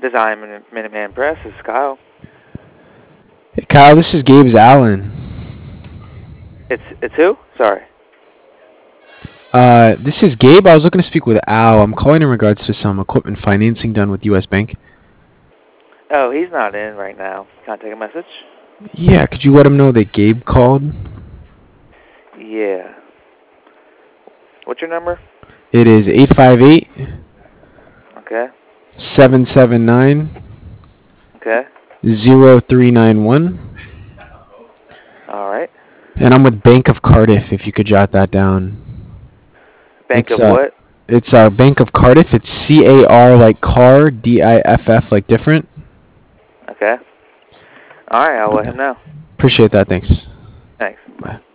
Design Minuteman Press. This is Kyle. Hey Kyle, this is Gabe's Allen. It's who? Sorry. This is Gabe. I was looking to speak with Al. I'm calling in regards to some equipment financing done with U.S. Bank. Oh, he's not in right now. Can I take a message? Yeah, could you let him know that Gabe called? Yeah. What's your number? It is 858 Okay. 779 Okay. 0391. All right. And I'm with Bank of Cardiff, if you could jot that down. Bank It's of what? it's Bank of Cardiff. It's CAR like car, DIFF like different. Okay. All right. I'll let him know. Appreciate that. Thanks. Thanks. Bye.